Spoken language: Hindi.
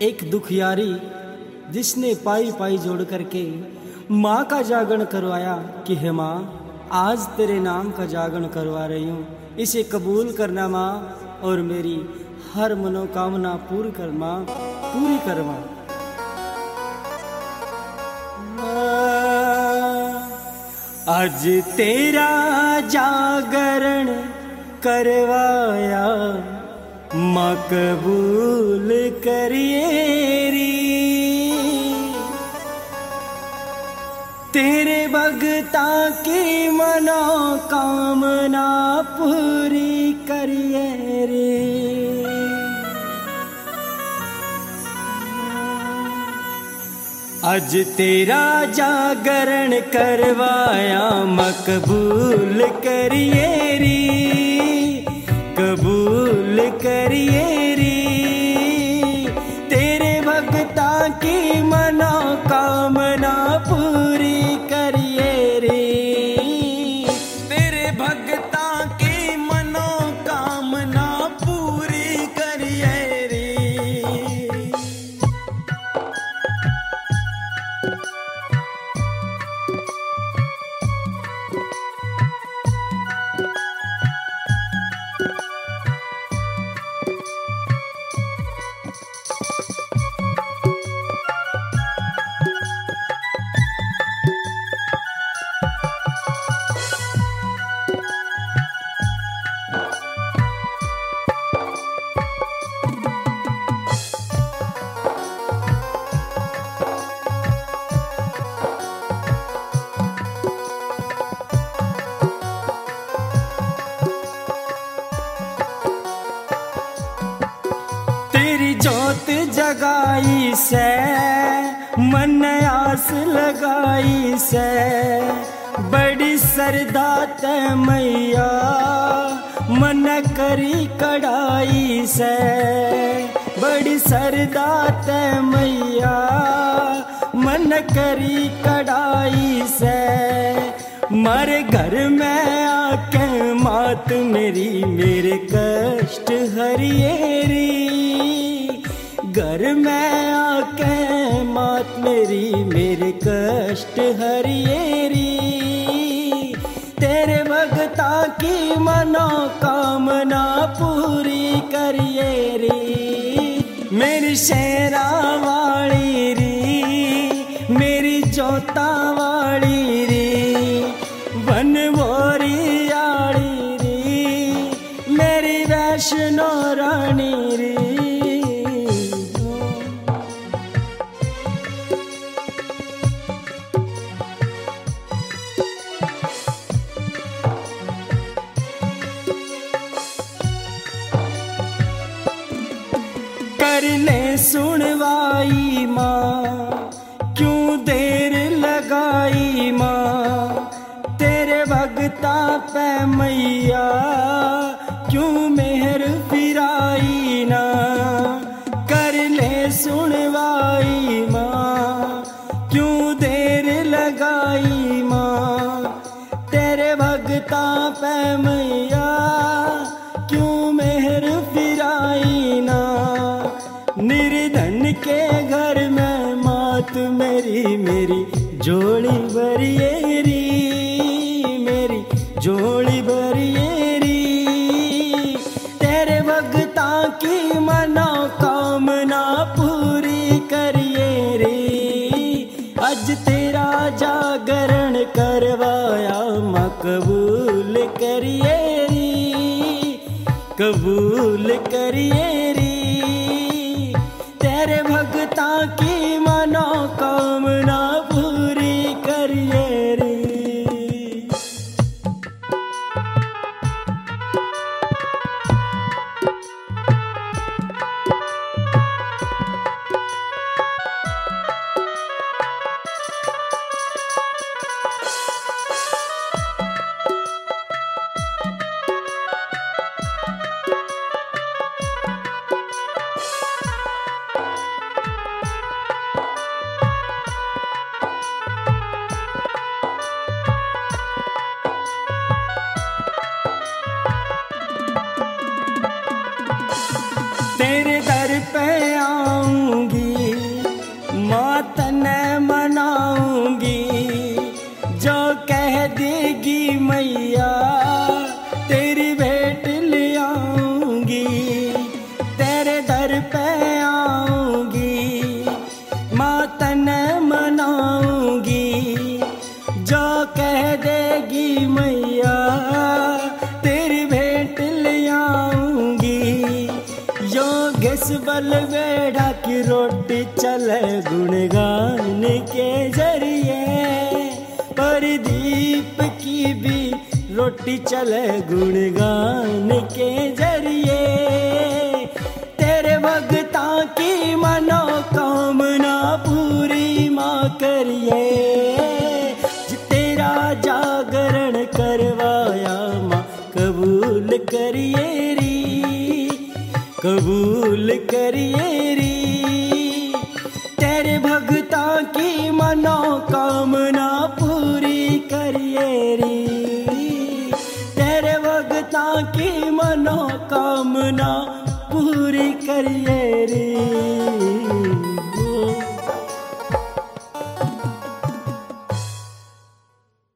एक दुखियारी जिसने पाई पाई जोड़ करके माँ का जागरण करवाया कि हे माँ, आज तेरे नाम का जागरण करवा रही हूँ, इसे कबूल करना माँ और मेरी हर मनोकामना पूरी कर माँ, पूरी कर माँ। आज तेरा जागरण करवाया माँ, कबूल करिए री। तेरे भगता की मनोकामना पूरी करिए रे। आज तेरा जागरण करवाया माँ, कबूल करिए री, कबूल करिए री। तेरे भगता की मनोकामना पूरी करिए रे। तेरे भगता की मनोकामना पूरी करिए रे। तेरी जोत जगाई से मन आस लगाई से, बड़ी सरदा ते मैया मन करी कढ़ाई से। बड़ी सरदा ते मैया मन करी कढ़ाई से। मारे घर में आके मात मेरी मेरे कष्ट हरिए री। घर में आके मात मेरी मेरे कष्ट हरिए री। तेरे भगता की मनोकामना पूरी करिए री। मेरी शेरा वाली री, मेरी जोता वाली री, बनवोरी आड़ी री, मेरी वैष्णो रानी री। कर ले सुनवाई माँ, क्यों देर लगाई माँ। तेरे भगता पे मैया क्यों मेहर फिराई ना। कर ले सुनवाई माँ, क्यों देर लगाई माँ। तेरे भगता पे मैया क्यों मेहर फिराई ना। निर्धन के घर में मात मेरी मेरी जोड़ी भरिए री, मेरी जोड़ी भरिए री। तेरे भगता की मनोकामना पूरी करिए रे। आज तेरा जागरण करवाया माँ, कबूल करिए री, कबूल करिए री। तेरे भगता की मनोकामना पूरी करिए रे। पे आऊंगी माँ तने मनाऊंगी, जो कह देगी मैया तेरी भेंट ले आऊंगी। तेरे दर पे आऊंगी माँ तने मनाऊंगी, जो कह देगी मैया तेरी भेंट ले आऊंगी। योगेश बलवेड़ा की रोटी चले गुणगान के जरिए, प्रदीप की भी रोटी चले गुणगान के जरिए। तेरे भगता की मनोकामना पूरी माँ करिए, तेरा जागरण करवाया माँ कबूल करिए री, कबूल करिए री। तेरे भगता की मनोकामना पूरी करिए री, तेरे भगता की मनोकामना पूरी करिए री।